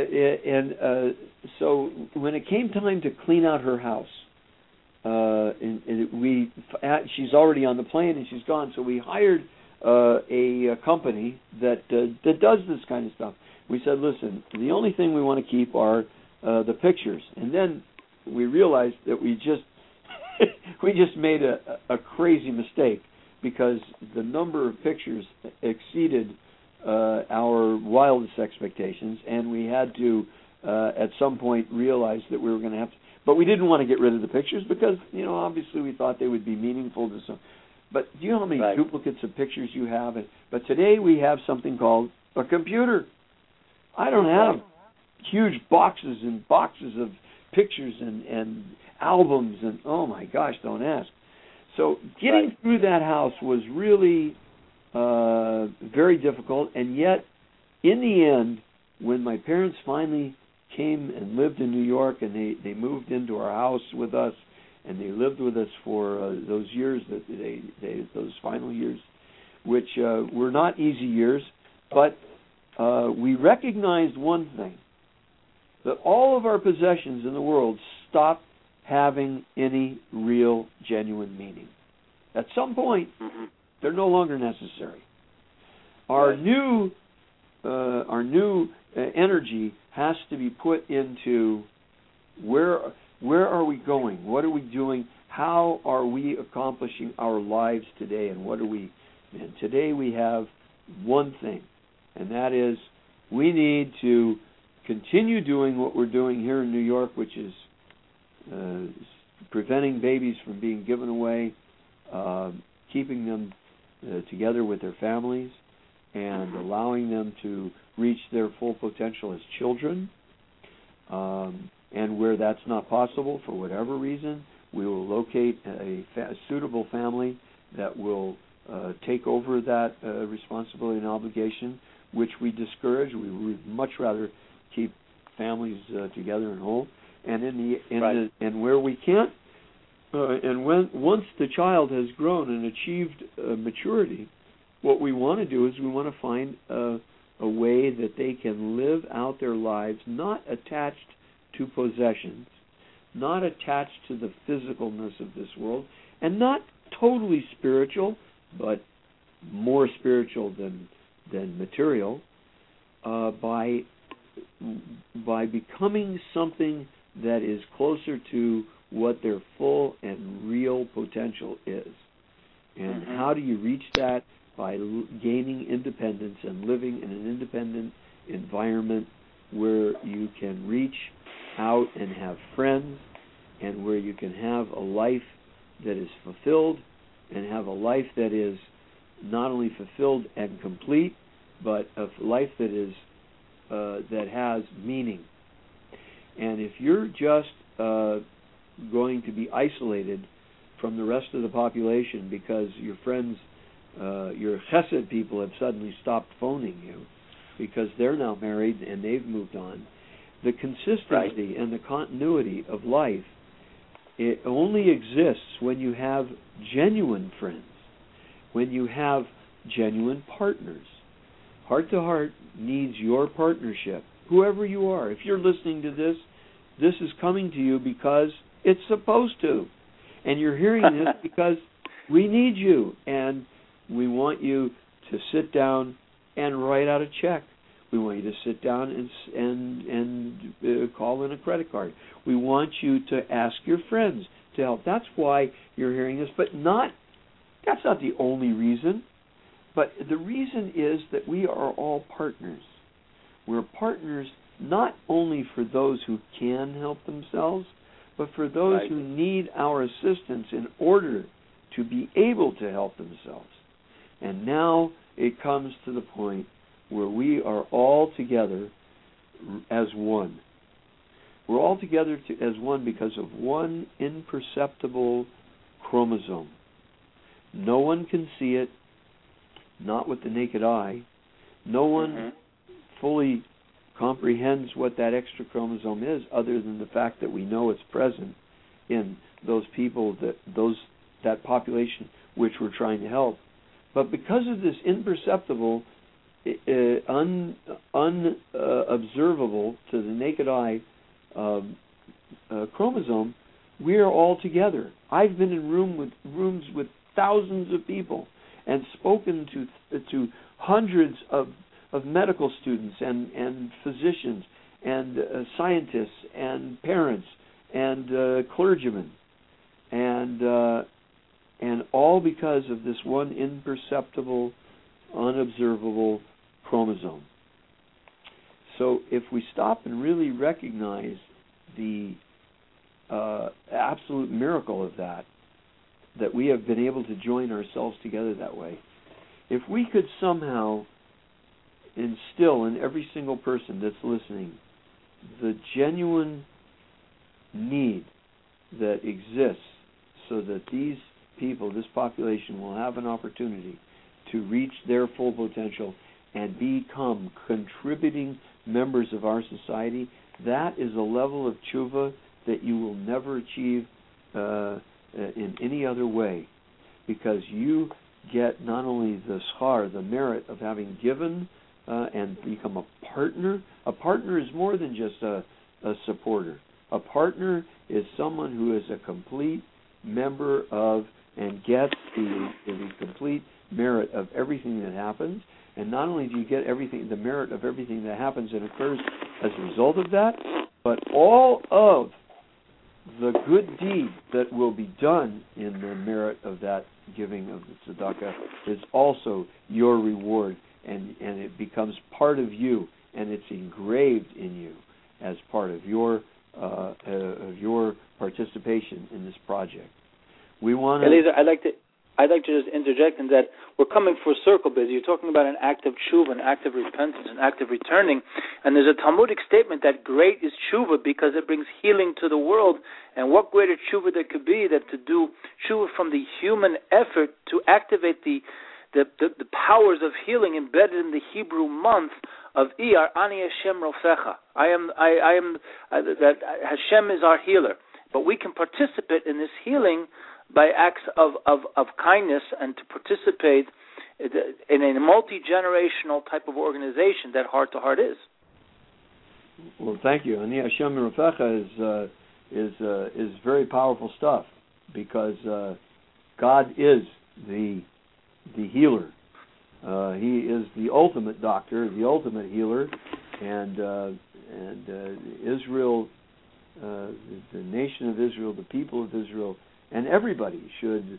C: when it came time to clean out her house, she's already on the plane and she's gone. So we hired a company that does this kind of stuff. We said, "Listen, the only thing we want to keep are the pictures." And then we realized that we just made a crazy mistake, because the number of pictures exceeded our wildest expectations, and we had to at some point realize that we were going to have to. But we didn't want to get rid of the pictures because obviously we thought they would be meaningful to some. But do you know how many duplicates of pictures you have? But today we have something called a computer. I don't have huge boxes and boxes of pictures and albums, and oh my gosh, don't ask. So getting through that house was really very difficult, and yet in the end, when my parents finally came and lived in New York, and they moved into our house with us, and they lived with us for those years, those final years, which were not easy years, but we recognized one thing, that all of our possessions in the world stopped having any real, genuine meaning. At some point, they're no longer necessary. Our new energy has to be put into where are we going? What are we doing? How are we accomplishing our lives today? And and today we have one thing, and that is we need to continue doing what we're doing here in New York, which is preventing babies from being given away, keeping them together with their families and allowing them to reach their full potential as children. And where that's not possible for whatever reason, we will locate a suitable family that will take over that responsibility and obligation, which we discourage. We would much rather keep families together and whole. And and where we can't, once the child has grown and achieved maturity, what we want to do is we want to find a way that they can live out their lives not attached to possessions, not attached to the physicalness of this world, and not totally spiritual, but more spiritual than material, by becoming something that is closer to what their full and real potential is. And how do you reach that? By gaining independence and living in an independent environment where you can reach out and have friends, and where you can have a life that is fulfilled, and have a life that is not only fulfilled and complete, but a life that is that has meaning. And if you're just going to be isolated from the rest of the population because your friends, your chesed people, have suddenly stopped phoning you because they're now married and they've moved on, the consistency and the continuity of life, it only exists when you have genuine friends, when you have genuine partners. Heart to Heart needs your partnership, whoever you are. If you're listening to this, this is coming to you because it's supposed to. And you're hearing this because we need you. And we want you to sit down and write out a check. We want you to sit down and call in a credit card. We want you to ask your friends to help. That's why you're hearing this, but that's not the only reason. But the reason is that we are all partners. We're partners not only for those who can help themselves, but for those who need our assistance in order to be able to help themselves. And now it comes to the point where we are all together as one. We're all together as one because of one imperceptible chromosome. No one can see it, not with the naked eye. No one fully comprehends what that extra chromosome is, other than the fact that we know it's present in those people, that population which we're trying to help. But because of this imperceptible, unobservable to the naked eye chromosome, we are all together. I've been in rooms with thousands of people and spoken to hundreds of medical students and physicians and scientists and parents and clergymen, and all because of this one imperceptible, unobservable chromosome. So if we stop and really recognize the absolute miracle of that we have been able to join ourselves together that way, if we could somehow instill in every single person that's listening the genuine need that exists so that these people, this population, will have an opportunity to reach their full potential and become contributing members of our society, that is a level of tshuva that you will never achieve in any other way, because you get not only the schar, the merit of having given and become a partner. A partner is more than just a supporter. A partner is someone who is a complete member of and gets the complete merit of everything that happens. And not only do you get the merit of everything that happens and occurs as a result of that, but all of the good deed that will be done in the merit of that giving of the tzedakah is also your reward, and it becomes part of you, and it's engraved in you as part of your participation in this project. We want to.
B: Eliezer, I'd like to I'd like to just interject in that we're coming full circle, Biz. You're talking about an act of tshuva, an act of repentance, an act of returning. And there's a Talmudic statement that great is tshuva because it brings healing to the world. And what greater tshuva there could be than to do tshuva from the human effort to activate the powers of healing embedded in the Hebrew month of Iyar, Ani Hashem Rofecha. That Hashem is our healer. But we can participate in this healing by acts of kindness and to participate in a multi-generational type of organization that Heart to Heart is.
C: Well, thank you. Ani Hashem Rofecha is very powerful stuff because God is the healer. He is the ultimate doctor, the ultimate healer, and Israel, the nation of Israel, the people of Israel, and everybody should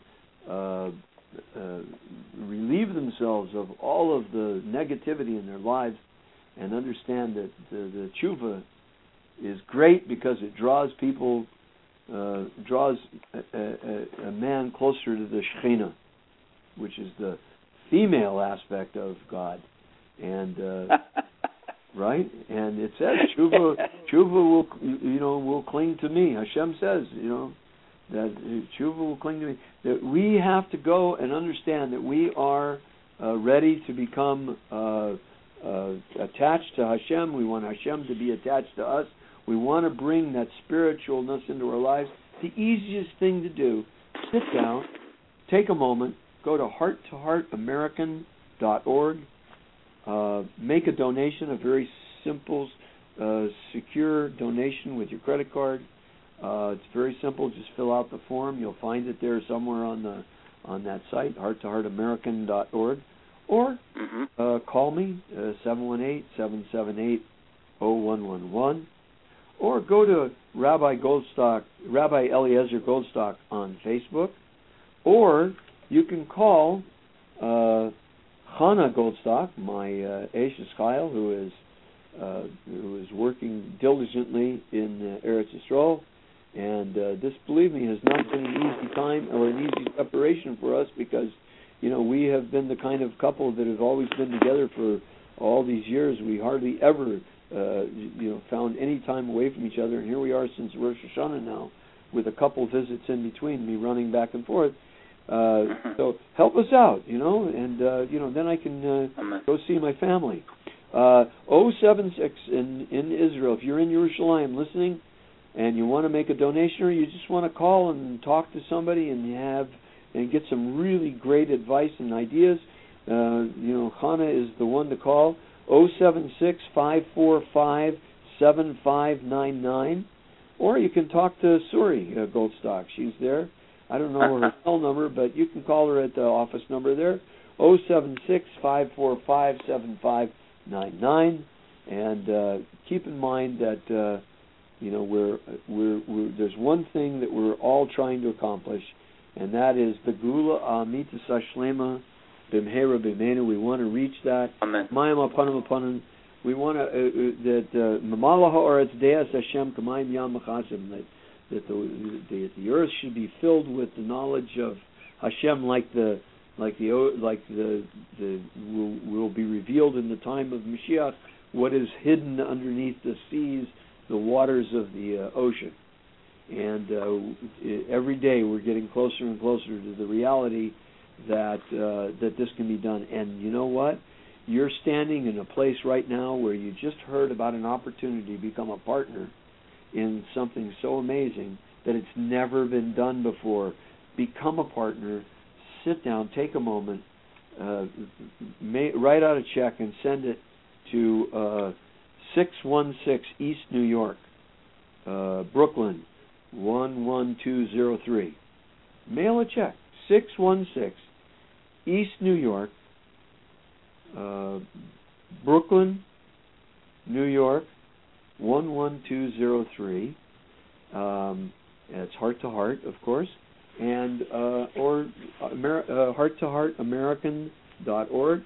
C: relieve themselves of all of the negativity in their lives and understand that the tshuva is great because it draws people, draws a man closer to the Shekhinah, which is the female aspect of God, and right. And it says tshuva will cling to me. Hashem says, that tshuva will cling to me. That we have to go and understand that we are ready to become attached to Hashem. We want Hashem to be attached to us. We want to bring that spiritualness into our lives. The easiest thing to do: sit down, take a moment. Go to hearttoheartamerican.org. Make a donation, a very simple, secure donation with your credit card. It's very simple. Just fill out the form. You'll find it there somewhere on that site, hearttoheartamerican.org. Or call me, 718-778-0111. Or go to Rabbi Eliezer Goldstock on Facebook. Or you can call Chana Goldstock, my Eishes Chayil, who is working diligently in Eretz Yisrael, and this, believe me, has not been an easy time or an easy separation for us because, we have been the kind of couple that have always been together for all these years. We hardly ever, found any time away from each other, and here we are since Rosh Hashanah now, with a couple visits in between, me running back and forth. So help us out, and then I can go see my family. 076 in Israel. If you're in Yerushalayim listening, and you want to make a donation, or you just want to call and talk to somebody and get some really great advice and ideas, Chana is the one to call. 076-545-7599, or you can talk to Suri Goldstock. She's there. I don't know her cell number, but you can call her at the office number there, 076-545-7599. And keep in mind that there's one thing that we're all trying to accomplish, and that is the Gula Amitas Hashlema Bimhera Bimenu. We want to reach that.
B: Amen.
C: Mayim Apanim Apanim. We want to that Mamala Haaretz Deas Hashem Kamayim Yam Machasim, that the earth should be filled with the knowledge of Hashem, will be revealed in the time of Mashiach, what is hidden underneath the seas, the waters of the ocean. And every day we're getting closer and closer to the reality that this can be done. And you know what? You're standing in a place right now where you just heard about an opportunity to become a partner in something so amazing that it's never been done before. Become a partner. Sit down. Take a moment. Write out a check and send it to 616 East New York, Brooklyn, 11203. Mail a check. 616 East New York, Brooklyn, New York, 11203. It's Heart to Heart, of course, and or hearttoheartamerican.org.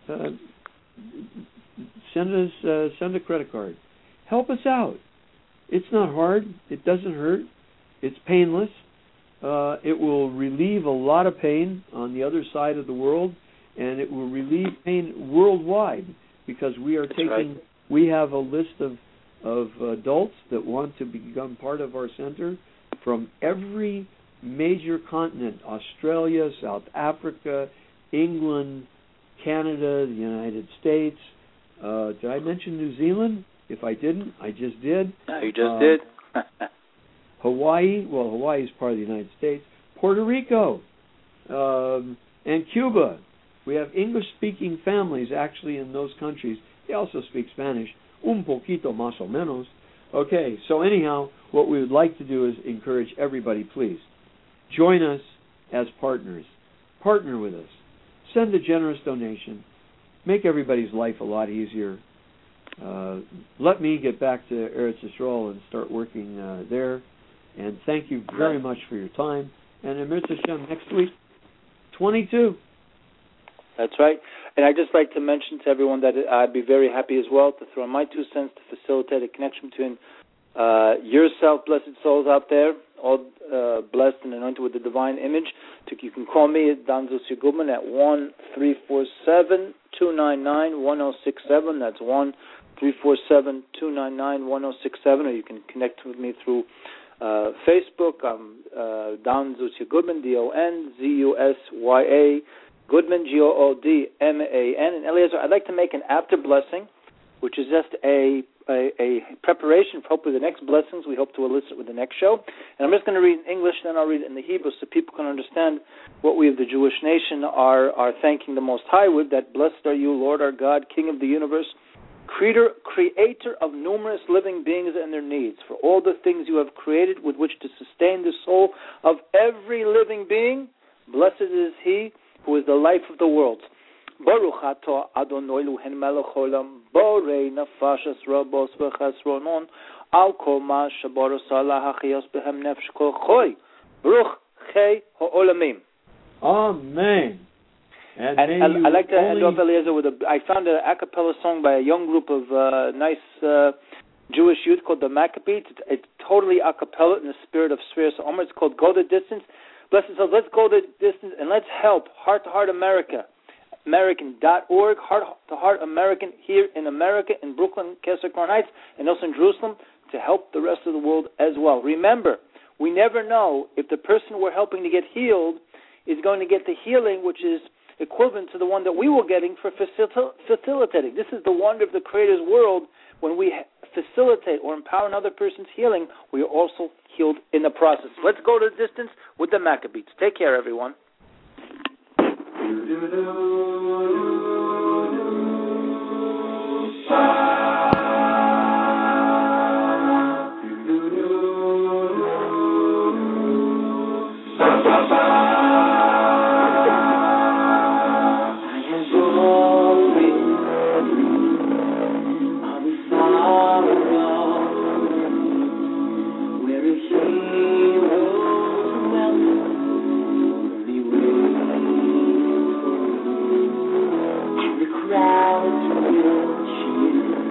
C: Send a credit card. Help us out. It's not hard. It doesn't hurt. It's painless. it will relieve a lot of pain on the other side of the world, and it will relieve pain worldwide, because we are we have a list of adults that want to become part of our center from every major continent: Australia, South Africa, England, Canada, the United States. Did I mention New Zealand? If I didn't, I just did.
B: No, you just did.
C: Hawaii, well, Hawaii is part of the United States. Puerto Rico, and Cuba. We have English-speaking families actually in those countries. They also speak Spanish, un poquito más o menos. Okay, so anyhow, what we would like to do is encourage everybody, please, join us as partners. Partner with us. Send a generous donation. Make everybody's life a lot easier. Let me get back to Eretz Yisrael and start working there. And thank you very much for your time. And Emir Hashem, next week, 22.
B: That's right. And I'd just like to mention to everyone that I'd be very happy as well to throw in my 2 cents to facilitate a connection between yourself, blessed souls out there, all blessed and anointed with the divine image. You can call me at Dan Zusi Goodman at 1-347-299-1067. That's 1-347-299-1067. Or you can connect with me through Facebook. I'm Dan Zusi Goodman, DONZUSYA, Goodman, GOODMAN. And Eliezer, I'd like to make an after blessing, which is just a preparation for hopefully the next blessings we hope to elicit with the next show. And I'm just going to read in English, then I'll read it in the Hebrew so people can understand what we of the Jewish nation are thanking the Most High with, that blessed are you, Lord our God, King of the universe, creator of numerous living beings and their needs, for all the things you have created with which to sustain the soul of every living being. Blessed is he who is the life of the world. Baruch atah Adonai Eloheinu melech haolam, borei nefashos rabos v'chesronon, al kol ma shebaros Allah hachiyos behem nefesh kol choy. Baruch chei ha'olamim.
C: Amen.
B: And I'd like to end off, Eliezer, with I found an a cappella song by a young group of nice Jewish youth called the Maccabees. It's totally a cappella in the spirit of Sfiras Omer. It's called Go the Distance. Blessed souls, let's go the distance and let's help Heart to Heart America. American.org, Heart to Heart American here in America, in Brooklyn, Kesser Crown Heights, and also in Jerusalem, to help the rest of the world as well. Remember, we never know if the person we're helping to get healed is going to get the healing which is equivalent to the one that we were getting for facilitating. This is the wonder of the Creator's world. When we facilitate or empower another person's healing, we are also healed in the process. Let's go to the distance with the Maccabees. Take care, everyone.
A: Crowds will cheer.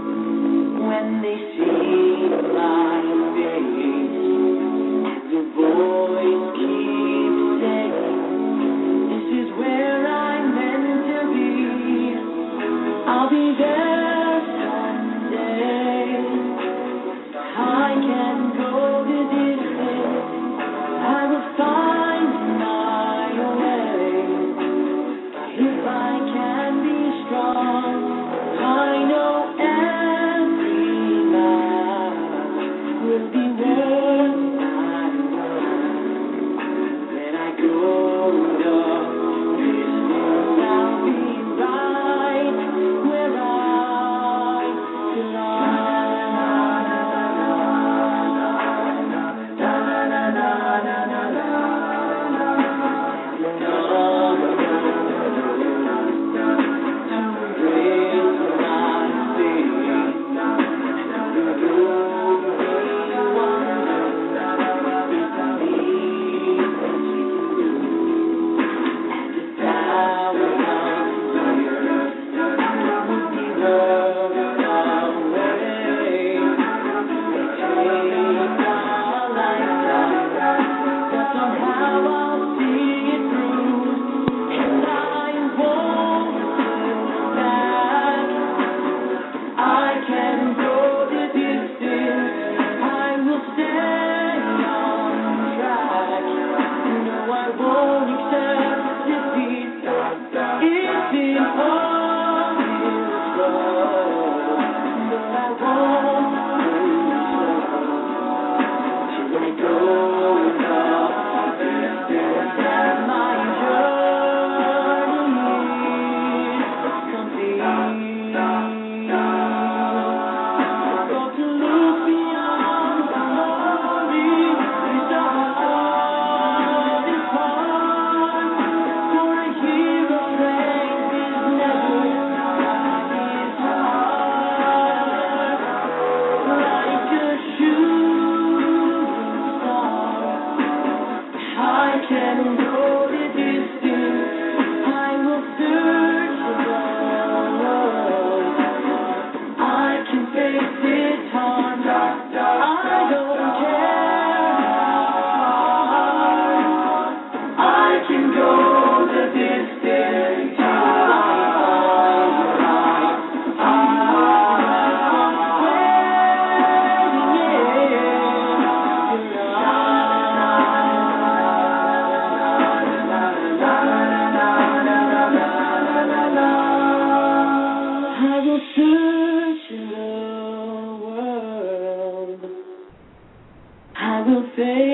A: I will say